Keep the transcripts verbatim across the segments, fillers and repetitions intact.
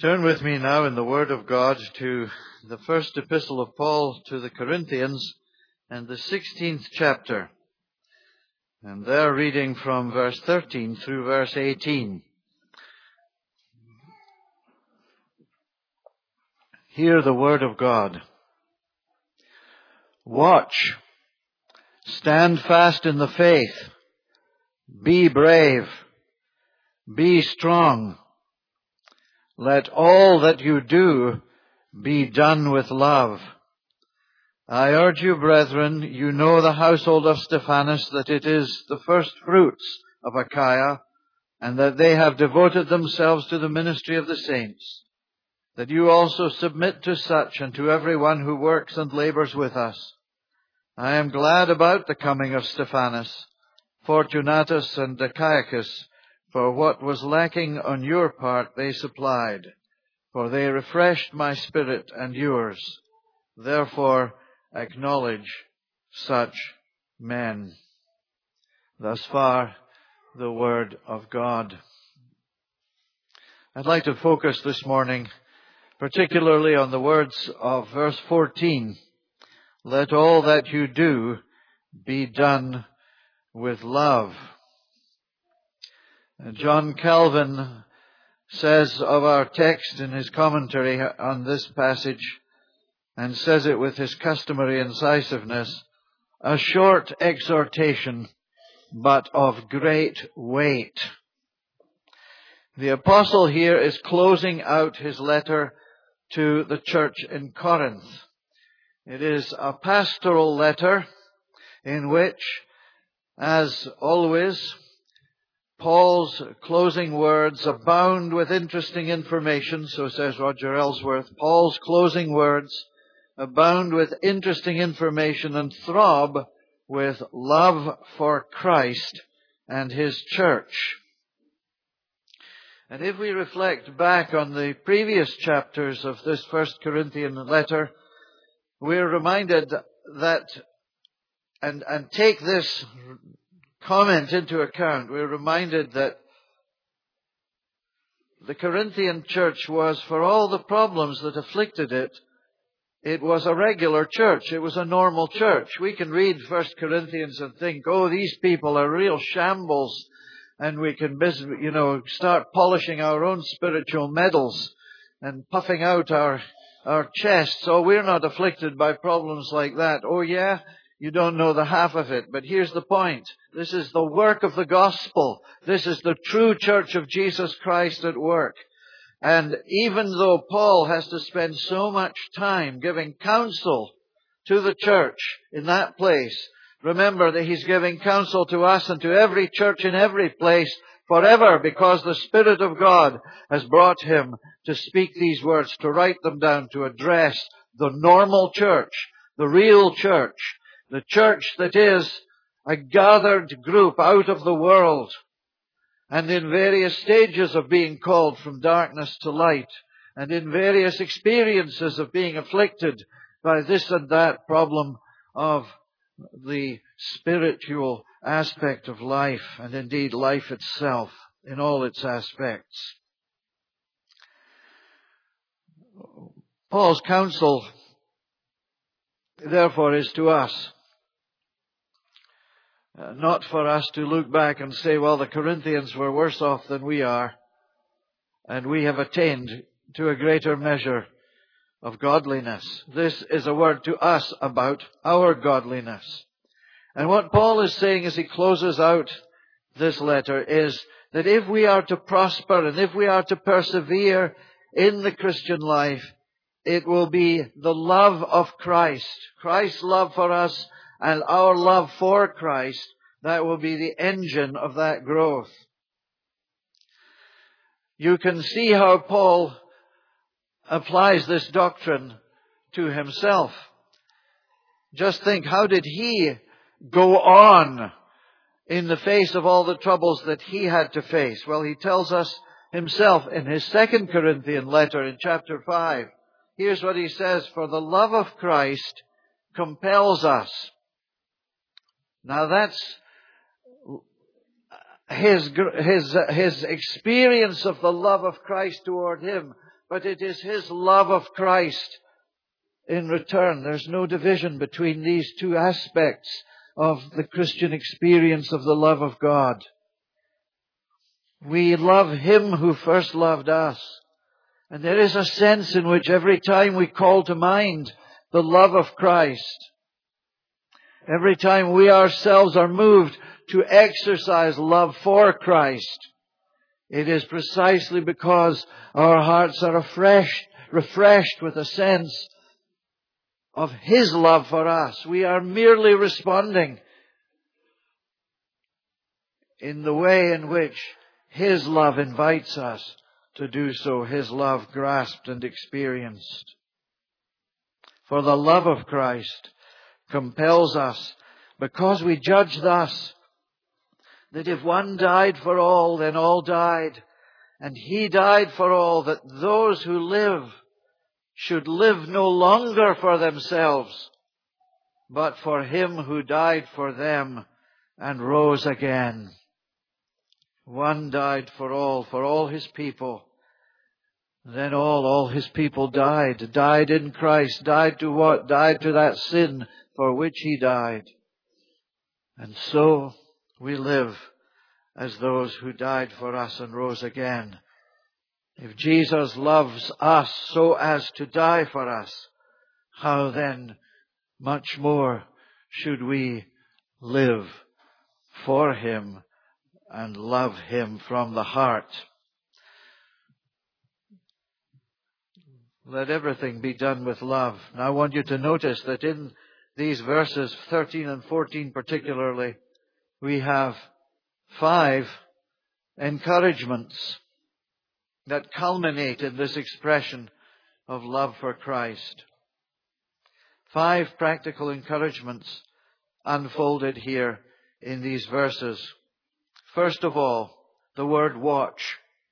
Turn with me now in the Word of God to the first epistle of Paul to the Corinthians and the sixteenth chapter. And there reading from verse thirteen through verse eighteen. Hear the Word of God. Watch, stand fast in the faith, be brave, be strong. Let all that you do be done with love. I urge you, brethren, you know the household of Stephanas, that it is the first fruits of Achaia, and that they have devoted themselves to the ministry of the saints, that you also submit to such and to everyone who works and labors with us. I am glad about the coming of Stephanas, Fortunatus, and Achaicus, for what was lacking on your part they supplied, for they refreshed my spirit and yours. Therefore acknowledge such men. Thus far, the Word of God. I'd like to focus this morning particularly on the words of verse fourteen. Let all that you do be done with love. John Calvin says of our text in his commentary on this passage, and says it with his customary incisiveness, a short exhortation, but of great weight. The apostle here is closing out his letter to the church in Corinth. It is a pastoral letter in which, as always, Paul's closing words abound with interesting information, so says Roger Ellsworth. Paul's closing words abound with interesting information and throb with love for Christ and His church. And if we reflect back on the previous chapters of this First Corinthian letter, we're reminded that, and, and take this comment into account, we're reminded that the Corinthian church was, for all the problems that afflicted it, it was a regular church. It was a normal church. We can read First Corinthians and think, oh, these people are real shambles, and we can, you know, start polishing our own spiritual medals and puffing out our, our chests. Oh, we're not afflicted by problems like that. Oh, yeah? You don't know the half of it. But here's the point. This is the work of the gospel. This is the true church of Jesus Christ at work. And even though Paul has to spend so much time giving counsel to the church in that place, remember that he's giving counsel to us and to every church in every place forever, because the Spirit of God has brought him to speak these words, to write them down, to address the normal church, the real church, the church that is a gathered group out of the world and in various stages of being called from darkness to light and in various experiences of being afflicted by this and that problem of the spiritual aspect of life, and indeed life itself in all its aspects. Paul's counsel, therefore, is to us. Uh, not for us to look back and say, well, the Corinthians were worse off than we are, and we have attained to a greater measure of godliness. This is a word to us about our godliness. And what Paul is saying as he closes out this letter is that if we are to prosper and if we are to persevere in the Christian life, it will be the love of Christ, Christ's love for us, and our love for Christ, that will be the engine of that growth. You can see how Paul applies this doctrine to himself. Just think, how did he go on in the face of all the troubles that he had to face? Well, he tells us himself in his second Corinthian letter in chapter five. Here's what he says, for the love of Christ compels us. Now that's his, his, his experience of the love of Christ toward him. but it is His love of Christ in return. There's no division between these two aspects of the Christian experience of the love of God. We love Him who first loved us. And there is a sense in which every time we call to mind the love of Christ, every time we ourselves are moved to exercise love for Christ, it is precisely because our hearts are refreshed, refreshed with a sense of His love for us. We are merely responding in the way in which His love invites us to do so, His love grasped and experienced. For the love of Christ compels us, because we judge thus, that if one died for all, then all died. And He died for all, that those who live should live no longer for themselves, but for Him who died for them and rose again. One died for all, for all His people. Then all, all His people died. Died in Christ. Died to what? Died to that sin for which He died. And so we live as those who died for us and rose again. If Jesus loves us so as to die for us, how then much more should we live for Him and love Him from the heart? Let everything be done with love. Now I want you to notice that in these verses, thirteen and fourteen particularly, we have five encouragements that culminate in this expression of love for Christ. Five practical encouragements unfolded here in these verses. First of all, the word watch.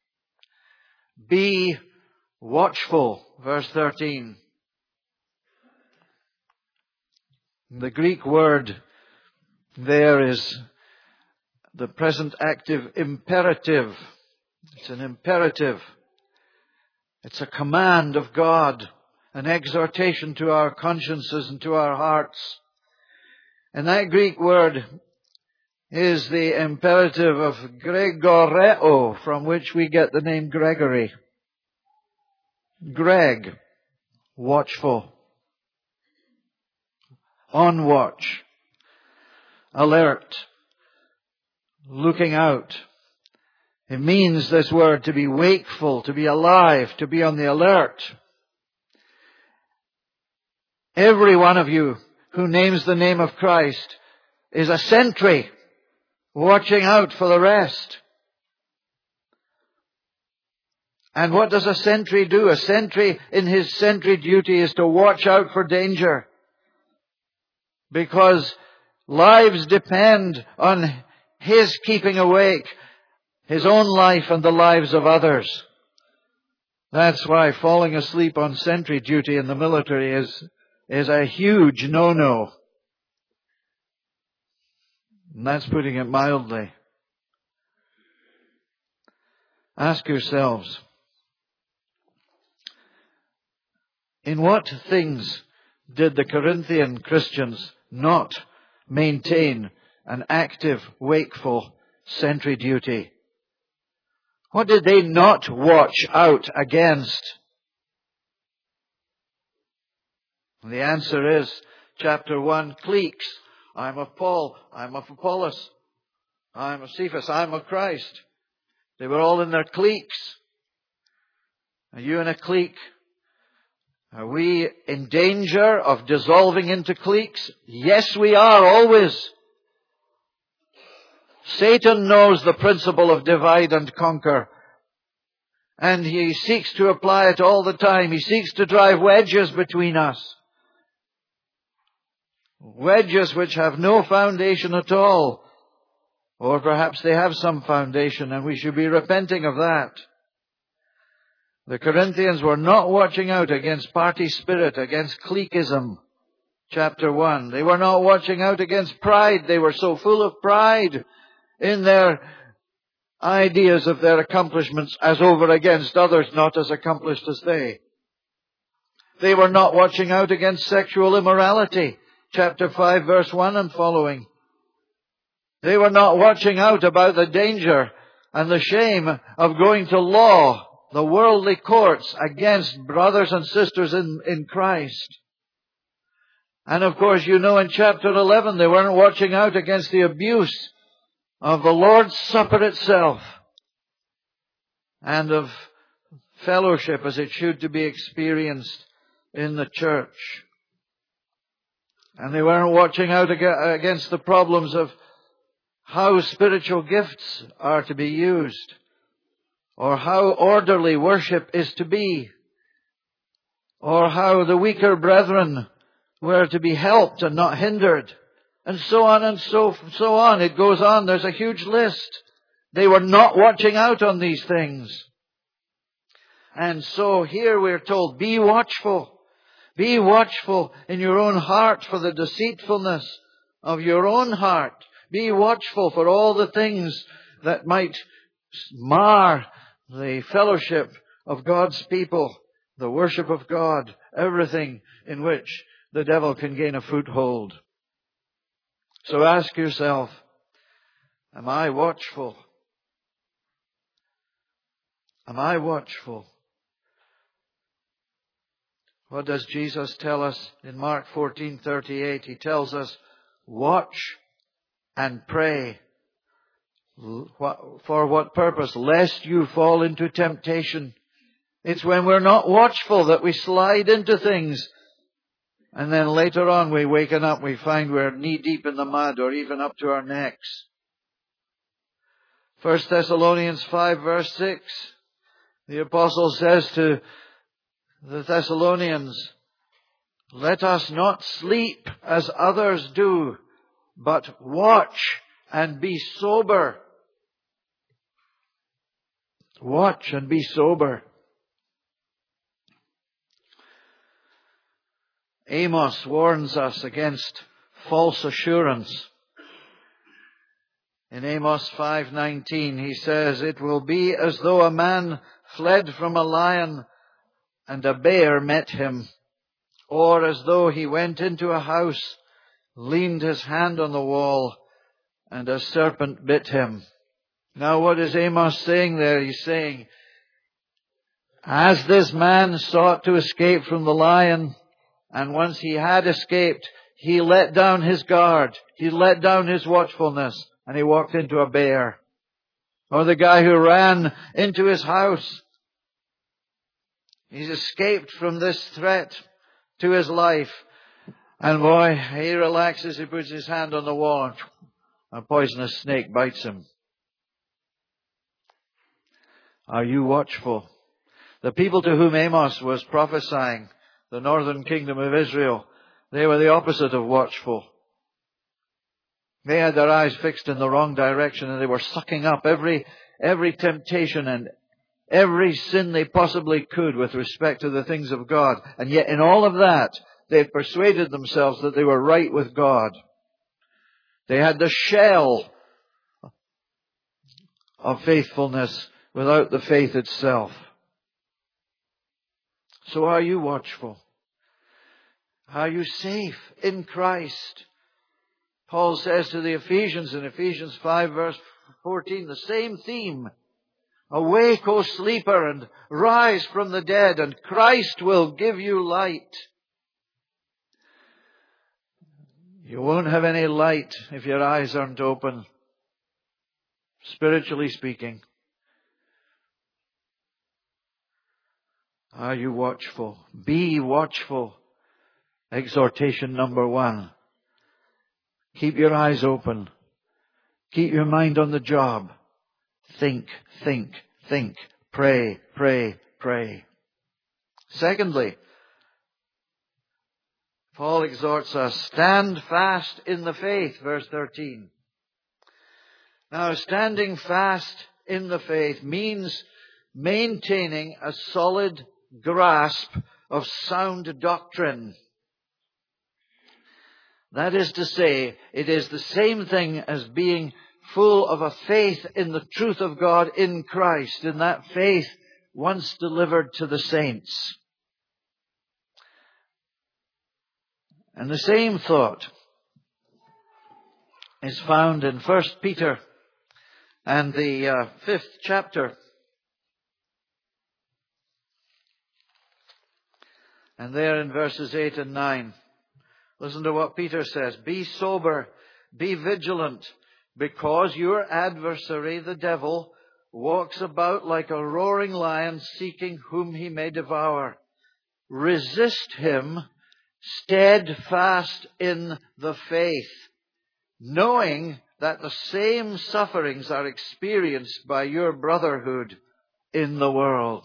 Be watchful, verse thirteen. The Greek word there is the present active imperative. It's an imperative. It's a command of God, an exhortation to our consciences and to our hearts. And that Greek word is the imperative of Gregoreo, from which we get the name Gregory. Greg, watchful, on watch, alert, looking out. It means, this word, to be wakeful, to be alive, to be on the alert. Every one of you who names the name of Christ is a sentry, watching out for the rest. And what does a sentry do? A sentry, in his sentry duty, is to watch out for danger. Because lives depend on his keeping awake, his own life and the lives of others. That's why falling asleep on sentry duty in the military is, is a huge no-no. And that's putting it mildly. Ask yourselves, in what things did the Corinthian Christians not maintain an active, wakeful sentry duty? What did they not watch out against? And the answer is, chapter one, cliques. I'm of Paul, I'm of Apollos, I'm of Cephas, I'm of Christ. They were all in their cliques. Are you in a clique? Are we in danger of dissolving into cliques? Yes, we are, always. Satan knows the principle of divide and conquer. And he seeks to apply it all the time. He seeks to drive wedges between us. Wedges which have no foundation at all. Or perhaps they have some foundation, and we should be repenting of that. The Corinthians were not watching out against party spirit, against cliqueism. Chapter one. They were not watching out against pride. They were so full of pride in their ideas of their accomplishments as over against others not as accomplished as they. They were not watching out against sexual immorality. Chapter five, verse one and following. They were not watching out about the danger and the shame of going to law, the worldly courts, against brothers and sisters in, in Christ. And of course, you know, in chapter eleven, they weren't watching out against the abuse of the Lord's Supper itself and of fellowship as it should to be experienced in the church. And they weren't watching out against the problems of how spiritual gifts are to be used, or how orderly worship is to be, or how the weaker brethren were to be helped and not hindered, and so on and so, so on. It goes on. There's a huge list. They were not watching out on these things. And so here we're told, be watchful. Be watchful in your own heart for the deceitfulness of your own heart. Be watchful for all the things that might mar the fellowship of God's people, the worship of God, everything in which the devil can gain a foothold. So ask yourself, am I watchful? Am I watchful? What does Jesus tell us in Mark fourteen thirty-eight? He tells us, watch and pray. For what purpose? Lest you fall into temptation. It's when we're not watchful that we slide into things. And then later on we waken up, we find we're knee deep in the mud or even up to our necks. First Thessalonians five verse six. The apostle says to the Thessalonians, let us not sleep as others do, but watch and be sober. Watch and be sober. Amos warns us against false assurance. In Amos five nineteen, he says, it will be as though a man fled from a lion and a bear met him, or as though he went into a house, leaned his hand on the wall, and a serpent bit him. Now what is Amos saying there? He's saying, as this man sought to escape from the lion, and once he had escaped, he let down his guard, he let down his watchfulness, and he walked into a bear. Or the guy who ran into his house. He's escaped from this threat to his life. And boy, he relaxes, he puts his hand on the wall, and a poisonous snake bites him. Are you watchful? The people to whom Amos was prophesying, the northern kingdom of Israel, they were the opposite of watchful. They had their eyes fixed in the wrong direction, and they were sucking up every, every temptation and every sin they possibly could with respect to the things of God. And yet in all of that, they persuaded themselves that they were right with God. They had the shell of faithfulness without the faith itself. So are you watchful? Are you safe in Christ? Paul says to the Ephesians in Ephesians five verse fourteen, the same theme. Awake, O sleeper, and rise from the dead, and Christ will give you light. You won't have any light if your eyes aren't open, spiritually speaking. Are you watchful? Be watchful. Exhortation number one. Keep your eyes open. Keep your mind on the job. Think, think, think. Pray, pray, pray. Secondly, Paul exhorts us, stand fast in the faith, verse thirteen. Now, standing fast in the faith means maintaining a solid grasp of sound doctrine. That is to say, it is the same thing as being full of a faith in the truth of God in Christ, in that faith once delivered to the saints. And the same thought is found in First Peter and the uh, fifth chapter. And there in verses eight and nine, listen to what Peter says. Be sober, be vigilant, because your adversary, the devil, walks about like a roaring lion, seeking whom he may devour. Resist him, steadfast in the faith, knowing that the same sufferings are experienced by your brotherhood in the world.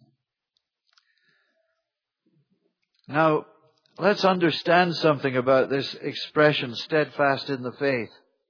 Now, let's understand something about this expression, steadfast in the faith.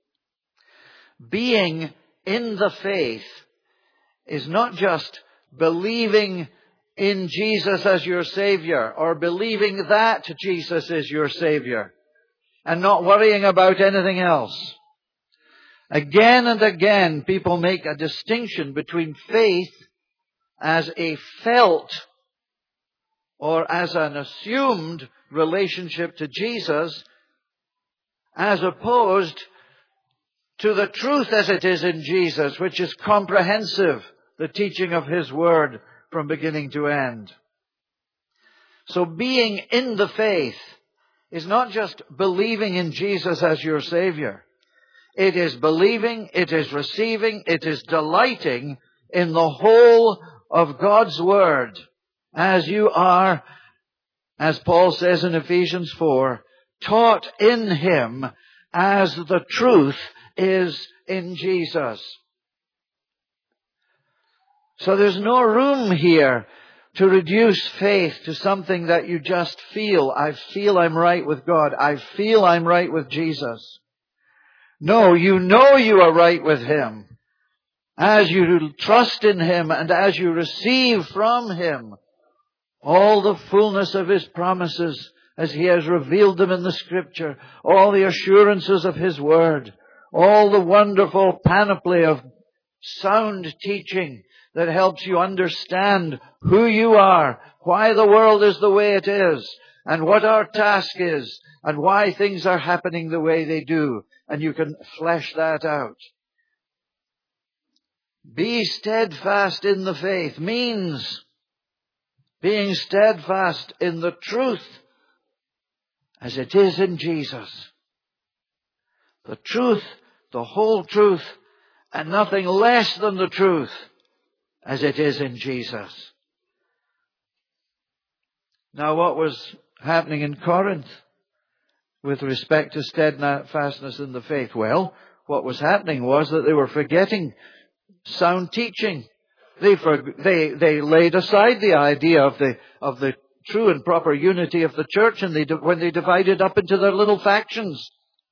Being in the faith is not just believing in Jesus as your Savior, or believing that Jesus is your Savior, and not worrying about anything else. Again and again, people make a distinction between faith as a felt or as an assumed relationship to Jesus, as opposed to the truth as it is in Jesus, which is comprehensive, the teaching of His Word from beginning to end. So being in the faith is not just believing in Jesus as your Savior. It is believing, it is receiving, it is delighting in the whole of God's Word, as you are, as Paul says in Ephesians four, taught in Him as the truth is in Jesus. So there's no room here to reduce faith to something that you just feel. I feel I'm right with God. I feel I'm right with Jesus. No, you know you are right with Him as you trust in Him and as you receive from Him all the fullness of His promises as He has revealed them in the Scripture, all the assurances of His Word, all the wonderful panoply of sound teaching that helps you understand who you are, why the world is the way it is, and what our task is, and why things are happening the way they do. And you can flesh that out. Be steadfast in the faith means being steadfast in the truth as it is in Jesus. The truth, the whole truth, and nothing less than the truth as it is in Jesus. Now, what was happening in Corinth with respect to steadfastness in the faith? Well, what was happening was that they were forgetting sound teaching. They for, they they laid aside the idea of the of the true and proper unity of the church, and they when they divided up into their little factions.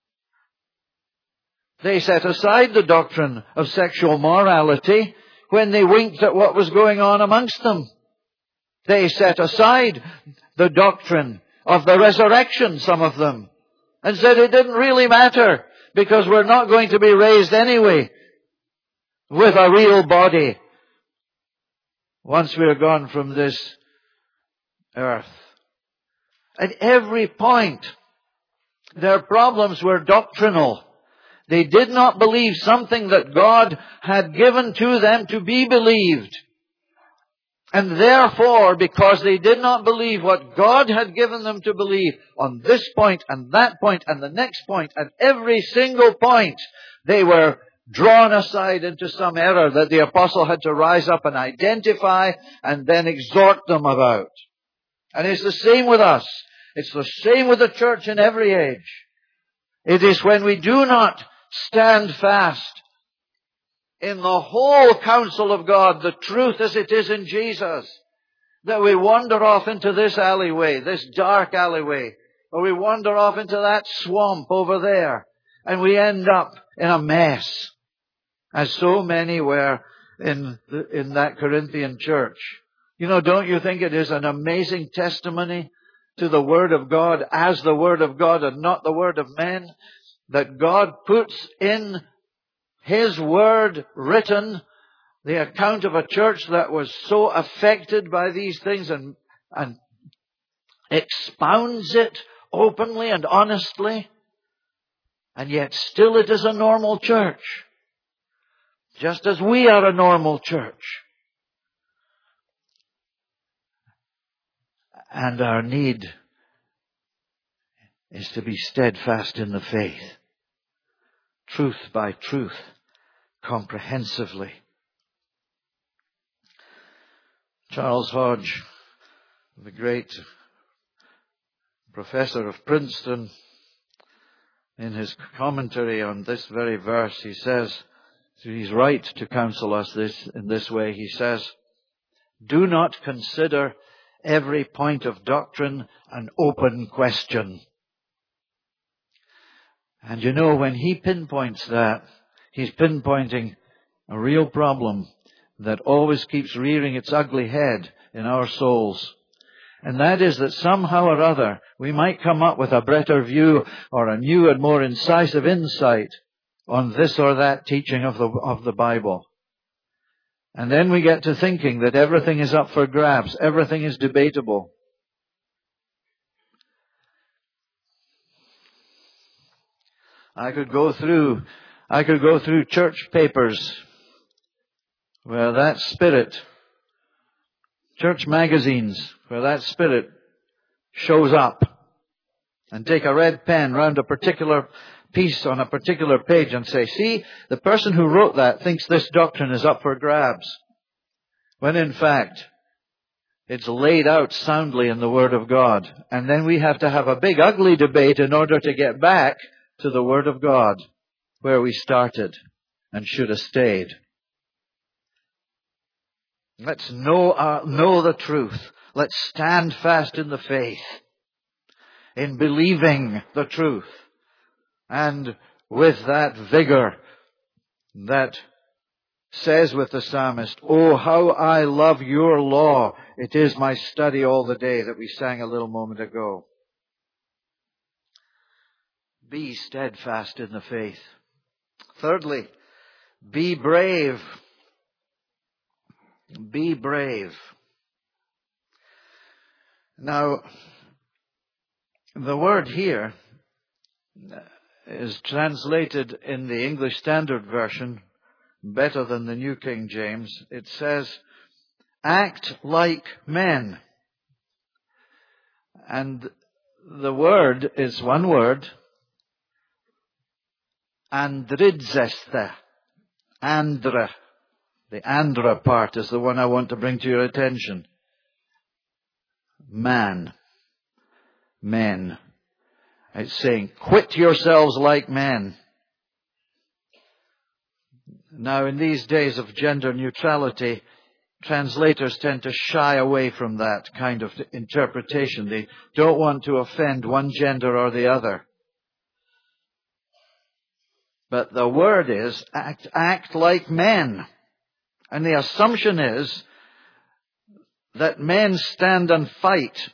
They set aside the doctrine of sexual morality when they winked at what was going on amongst them. They set aside the doctrine of the resurrection, some of them, and said it didn't really matter because we're not going to be raised anyway with a real body once we're gone from this earth. At every point, their problems were doctrinal. They did not believe something that God had given to them to be believed. And therefore, because they did not believe what God had given them to believe on this point and that point and the next point and every single point, they were drawn aside into some error that the apostle had to rise up and identify and then exhort them about. And it's the same with us. It's the same with the church in every age. It is when we do not stand fast in the whole counsel of God, the truth as it is in Jesus, that we wander off into this alleyway, this dark alleyway, or we wander off into that swamp over there, and we end up in a mess, as so many were in the, in that Corinthian church. You know, don't you think it is an amazing testimony to the Word of God as the Word of God and not the Word of men, that God puts in His Word written, the account of a church that was so affected by these things and, and expounds it openly and honestly, and yet still it is a normal church, just as we are a normal church. And our need is to be steadfast in the faith, truth by truth, comprehensively. Charles Hodge, the great professor of Princeton, in his commentary on this very verse, he says, he's right to counsel us this in this way. He says, "Do not consider every point of doctrine an open question." And you know, when he pinpoints that, he's pinpointing a real problem that always keeps rearing its ugly head in our souls. And that is that somehow or other we might come up with a better view or a new and more incisive insight on this or that teaching of the, of the Bible. And then we get to thinking that everything is up for grabs, everything is debatable. I could go through, I could go through church papers where that spirit, church magazines where that spirit shows up, and take a red pen round a particular piece on a particular page and say, see, the person who wrote that thinks this doctrine is up for grabs. When in fact, it's laid out soundly in the Word of God. And then we have to have a big ugly debate in order to get back to the Word of God, where we started and should have stayed. Let's know, our, know the truth. Let's stand fast in the faith, in believing the truth, and with that vigor that says with the psalmist, "Oh, how I love your law. It is my study all the day," that we sang a little moment ago. Be steadfast in the faith. Thirdly, be brave. Be brave. Now, the word here is translated in the English Standard Version better than the New King James. It says, act like men. And the word is one word, andridzesthe, andra. The andra part is the one I want to bring to your attention. Man. Men. It's saying, quit yourselves like men. Now, in these days of gender neutrality, translators tend to shy away from that kind of interpretation. They don't want to offend one gender or the other. But the word is, act, act like men. And the assumption is that men stand and fight.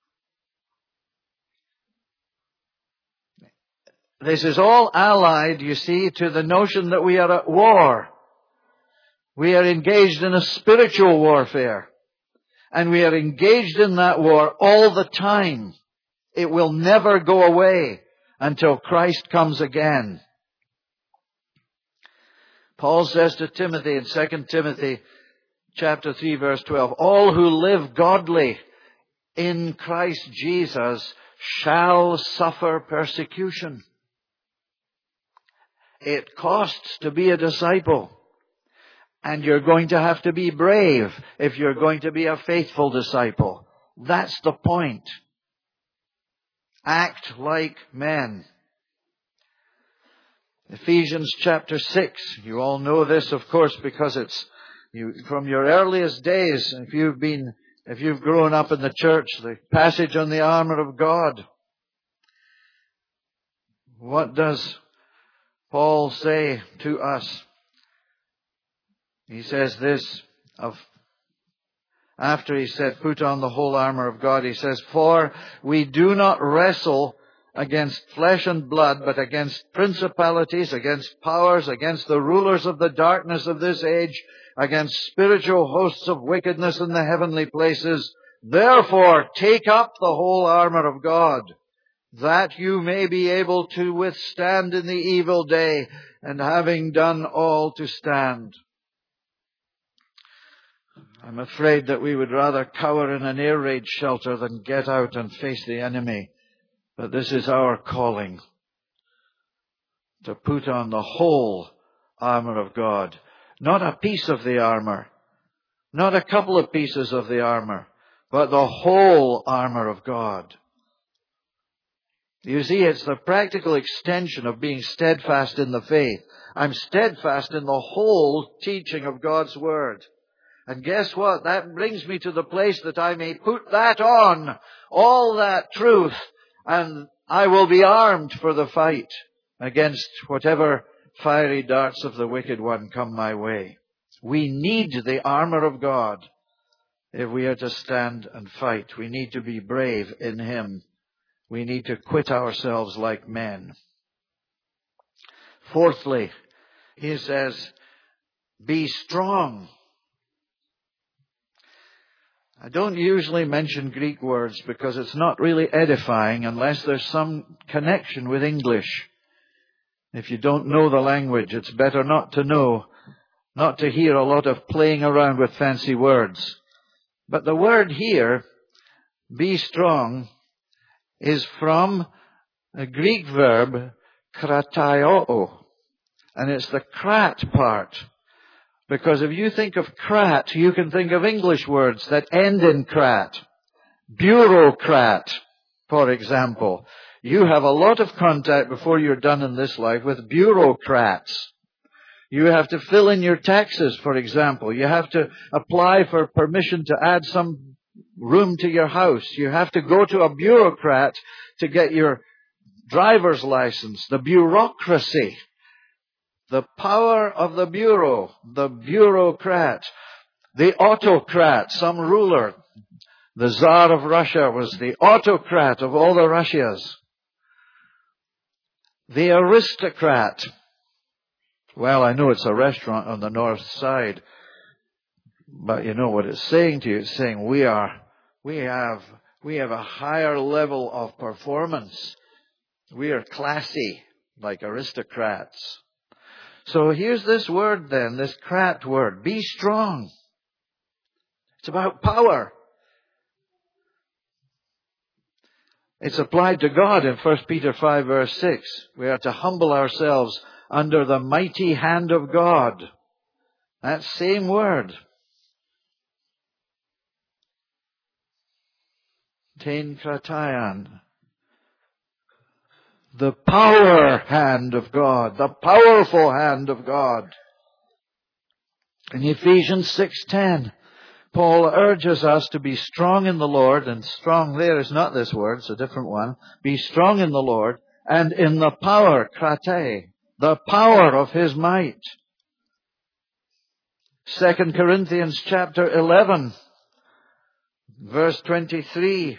This is all allied, you see, to the notion that we are at war. We are engaged in a spiritual warfare. And we are engaged in that war all the time. It will never go away until Christ comes again. Paul says to Timothy in Second Timothy chapter three verse twelve, all who live godly in Christ Jesus shall suffer persecution. It costs to be a disciple. And you're going to have to be brave if you're going to be a faithful disciple. That's the point. Act like men. Ephesians chapter six. You all know this, of course, because it's you, from your earliest days. If you've been, if you've grown up in the church, the passage on the armor of God. What does Paul say to us? He says this of, after he said, put on the whole armor of God, he says, for we do not wrestle against flesh and blood, but against principalities, against powers, against the rulers of the darkness of this age, against spiritual hosts of wickedness in the heavenly places. Therefore, take up the whole armor of God, that you may be able to withstand in the evil day, and having done all to stand. I'm afraid that we would rather cower in an air raid shelter than get out and face the enemy. But this is our calling, to put on the whole armor of God. Not a piece of the armor, not a couple of pieces of the armor, but the whole armor of God. You see, it's the practical extension of being steadfast in the faith. I'm steadfast in the whole teaching of God's Word. And guess what? That brings me to the place that I may put that on, all that truth, and I will be armed for the fight against whatever fiery darts of the wicked one come my way. We need the armor of God if we are to stand and fight. We need to be brave in Him. We need to quit ourselves like men. Fourthly, he says, be strong. I don't usually mention Greek words because it's not really edifying unless there's some connection with English. If you don't know the language, it's better not to know, not to hear a lot of playing around with fancy words. But the word here, be strong, is from a Greek verb, krataioo. And it's the krat part. Because if you think of krat, you can think of English words that end in krat. Bureaucrat, for example. You have a lot of contact before you're done in this life with bureaucrats. You have to fill in your taxes, for example. You have to apply for permission to add some room to your house. You have to go to a bureaucrat to get your driver's license. The bureaucracy. The power of the bureau, the bureaucrat, the autocrat, some ruler. The Tsar of Russia was the autocrat of all the Russias. The aristocrat. Well, I know it's a restaurant on the north side, but you know what it's saying to you. It's saying we are, we have, we have a higher level of performance. We are classy, like aristocrats. So here's this word then, this krat word. Be strong. It's about power. It's applied to God in First Peter five verse six. We are to humble ourselves under the mighty hand of God. That same word. Tein kratayan. The power hand of God. The powerful hand of God. In Ephesians six ten, Paul urges us to be strong in the Lord, and strong there is not this word, it's a different one. Be strong in the Lord and in the power, krate, the power of His might. Second Corinthians chapter eleven, verse twenty-three.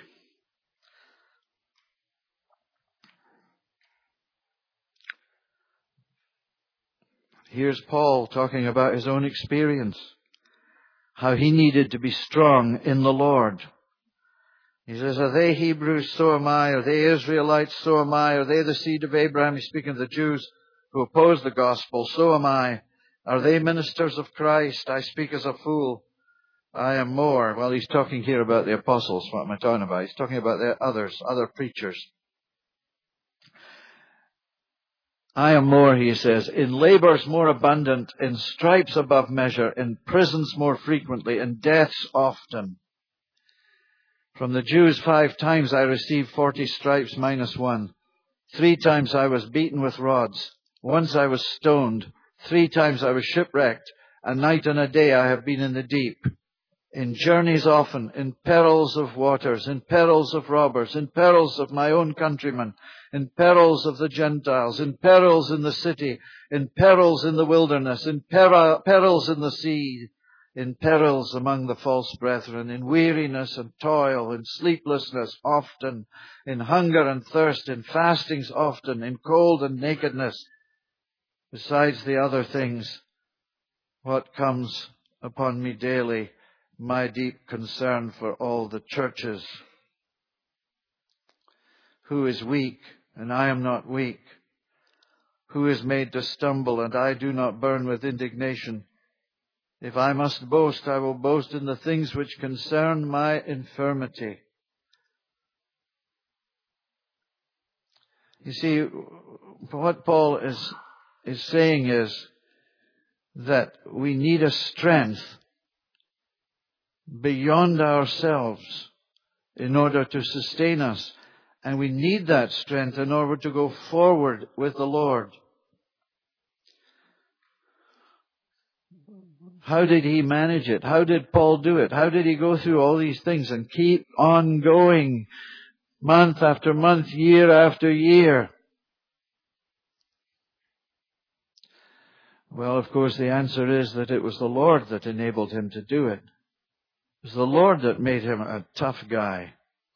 Here's Paul talking about his own experience, how he needed to be strong in the Lord. He says, are they Hebrews? So am I. Are they Israelites? So am I. Are they the seed of Abraham? He's speaking of the Jews who oppose the gospel. So am I. Are they ministers of Christ? I speak as a fool. I am more. Well, he's talking here about the apostles. What am I talking about? He's talking about the others, other preachers. I am more, he says, in labors more abundant, in stripes above measure, in prisons more frequently, in deaths often. From the Jews five times I received forty stripes minus one. Three times I was beaten with rods. Once I was stoned. Three times I was shipwrecked. A night and a day I have been in the deep. In journeys often, in perils of waters, in perils of robbers, in perils of my own countrymen, in perils of the Gentiles, in perils in the city, in perils in the wilderness, in per- perils in the sea, in perils among the false brethren, in weariness and toil, in sleeplessness often, in hunger and thirst, in fastings often, in cold and nakedness. Besides the other things, what comes upon me daily, my deep concern for all the churches. Who is weak, and I am not weak? Who is made to stumble, and I do not burn with indignation? If I must boast, I will boast in the things which concern my infirmity. You see, what Paul is, is saying is that we need a strength beyond ourselves in order to sustain us. And we need that strength in order to go forward with the Lord. How did he manage it? How did Paul do it? How did he go through all these things and keep on going month after month, year after year? Well, of course, the answer is that it was the Lord that enabled him to do it. It was the Lord that made him a tough guy.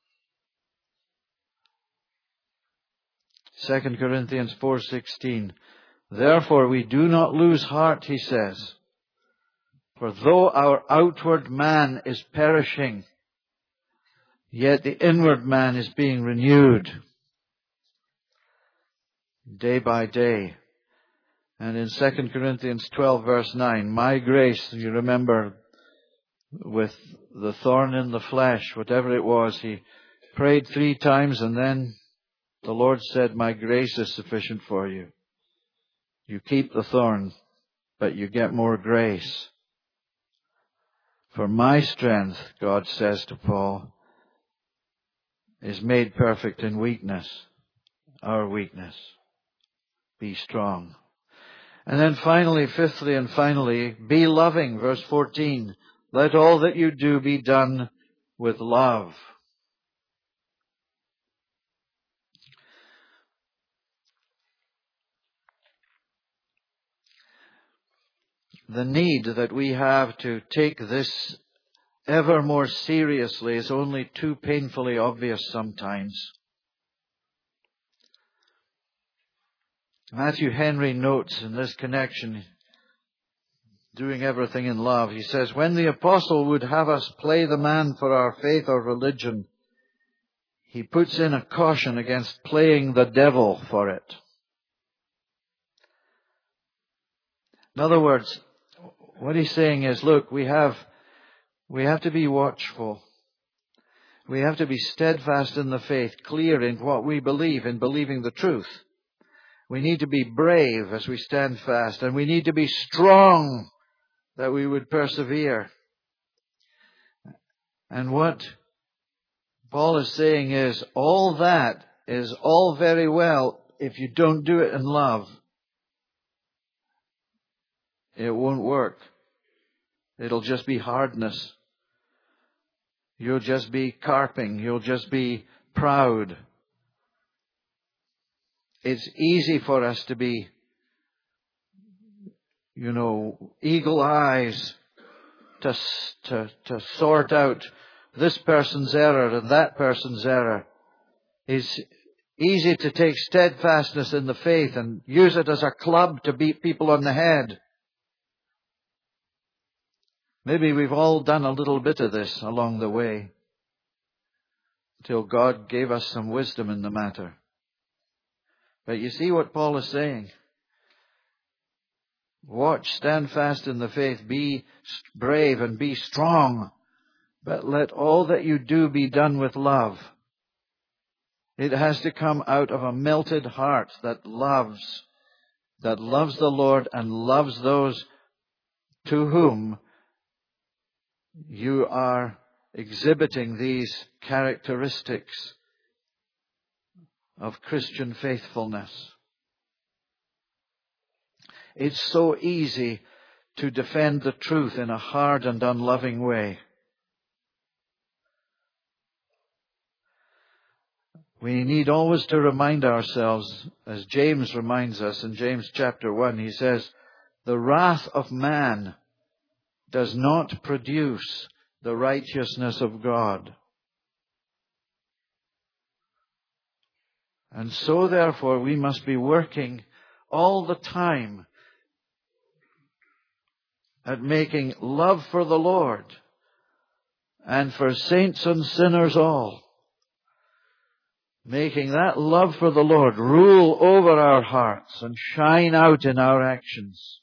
Second Corinthians four sixteen. Therefore we do not lose heart, he says. For though our outward man is perishing, yet the inward man is being renewed day by day. And in Second Corinthians twelve verse nine, my grace, you remember, with the thorn in the flesh, whatever it was, he prayed three times and then the Lord said, my grace is sufficient for you. You keep the thorn, but you get more grace. For my strength, God says to Paul, is made perfect in weakness, our weakness. Be strong. And then finally, fifthly and finally, be loving. Verse fourteen. Let all that you do be done with love. The need that we have to take this ever more seriously is only too painfully obvious sometimes. Matthew Henry notes in this connection, doing everything in love, he says, when the apostle would have us play the man for our faith or religion, he puts in a caution against playing the devil for it. In other words, what he's saying is, look, we have, we have to be watchful. We have to be steadfast in the faith, clear in what we believe, in believing the truth. We need to be brave as we stand fast, and we need to be strong that we would persevere. And what Paul is saying is, all that is all very well if you don't do it in love. It won't work. It'll just be hardness. You'll just be carping. You'll just be proud. It's easy for us to be, you know, eagle eyes to, to, to sort out this person's error and that person's error. It's easy to take steadfastness in the faith and use it as a club to beat people on the head. Maybe we've all done a little bit of this along the way, till God gave us some wisdom in the matter. But you see what Paul is saying? Watch, stand fast in the faith, be brave and be strong, but let all that you do be done with love. It has to come out of a melted heart that loves, that loves the Lord and loves those to whom you are exhibiting these characteristics of Christian faithfulness. It's so easy to defend the truth in a hard and unloving way. We need always to remind ourselves, as James reminds us in James chapter one, he says, the wrath of man does not produce the righteousness of God. And so, therefore, we must be working all the time at making love for the Lord and for saints and sinners all, making that love for the Lord rule over our hearts and shine out in our actions.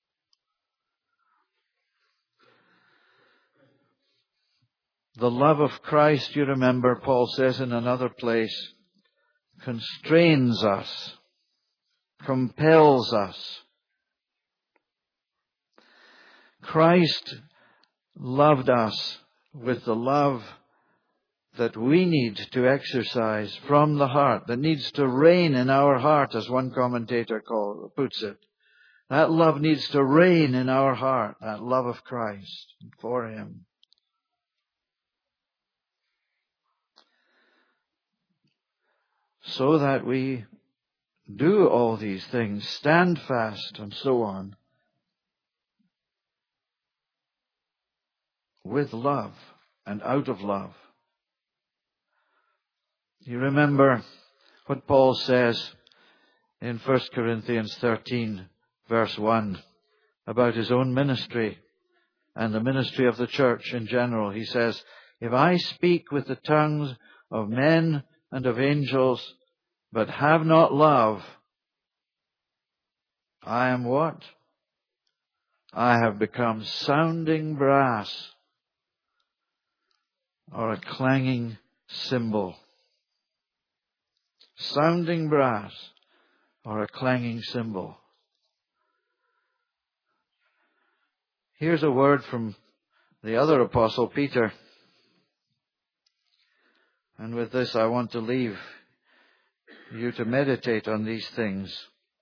The love of Christ, you remember, Paul says in another place, constrains us, compels us. Christ loved us with the love that we need to exercise from the heart, that needs to reign in our heart, as one commentator call, puts it. That love needs to reign in our heart, that love of Christ for Him. So that we do all these things, stand fast and so on, with love and out of love. You remember what Paul says in First Corinthians thirteen, verse one, about his own ministry and the ministry of the church in general. He says, if I speak with the tongues of men and of angels, but have not love, I am what? I have become sounding brass, or a clanging cymbal. Sounding brass, or a clanging cymbal. Here's a word from the other apostle, Peter. And with this I want to leave you to meditate on these things.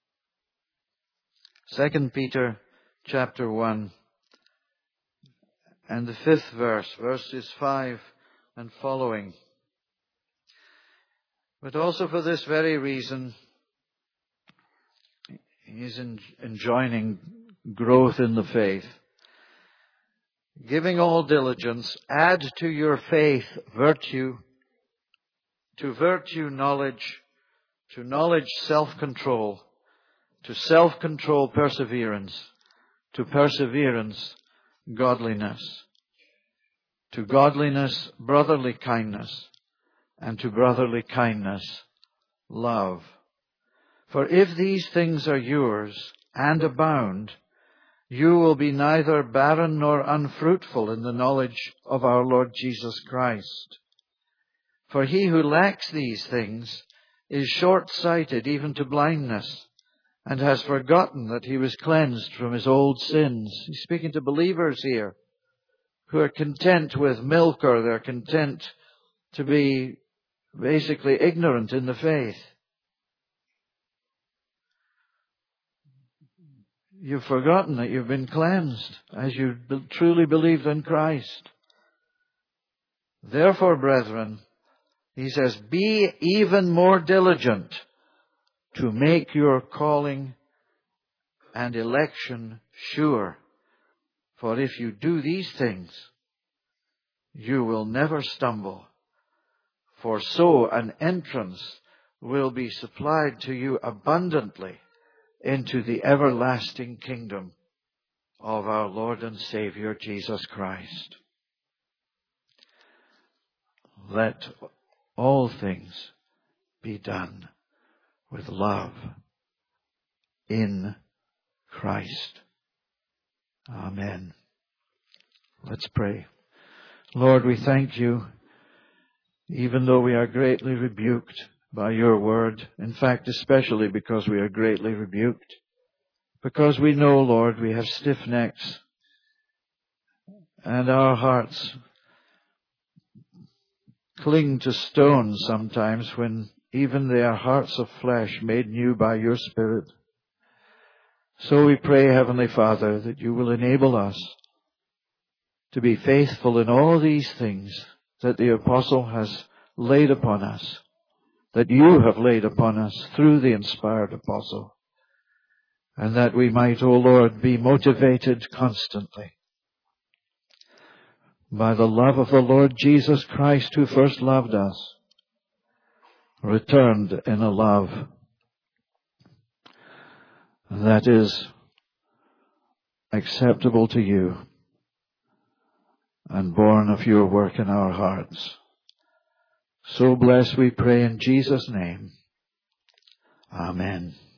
Second Peter chapter one and the fifth verse, verses five and following. But also for this very reason, he's enjoining growth in the faith. Giving all diligence, add to your faith virtue, to virtue knowledge, to knowledge self-control, to self-control perseverance, to perseverance godliness, to godliness brotherly kindness, and to brotherly kindness love. For if these things are yours and abound, you will be neither barren nor unfruitful in the knowledge of our Lord Jesus Christ. For he who lacks these things is short-sighted even to blindness, and has forgotten that he was cleansed from his old sins. He's speaking to believers here who are content with milk, or they're content to be basically ignorant in the faith. You've forgotten that you've been cleansed as you truly believed in Christ. Therefore, brethren, he says, be even more diligent to make your calling and election sure. For if you do these things, you will never stumble. For so an entrance will be supplied to you abundantly into the everlasting kingdom of our Lord and Savior Jesus Christ. Let all things be done with love in Christ. Amen. Let's pray. Lord, we thank you, even though we are greatly rebuked by your word. In fact, especially because we are greatly rebuked. Because we know, Lord, we have stiff necks and our hearts cling to stone sometimes when even they are hearts of flesh made new by your Spirit. So we pray, Heavenly Father, that you will enable us to be faithful in all these things that the Apostle has laid upon us, that you have laid upon us through the inspired Apostle, and that we might, O Lord, be motivated constantly by the love of the Lord Jesus Christ, who first loved us, returned in a love that is acceptable to you and born of your work in our hearts. So bless, we pray, in Jesus' name. Amen.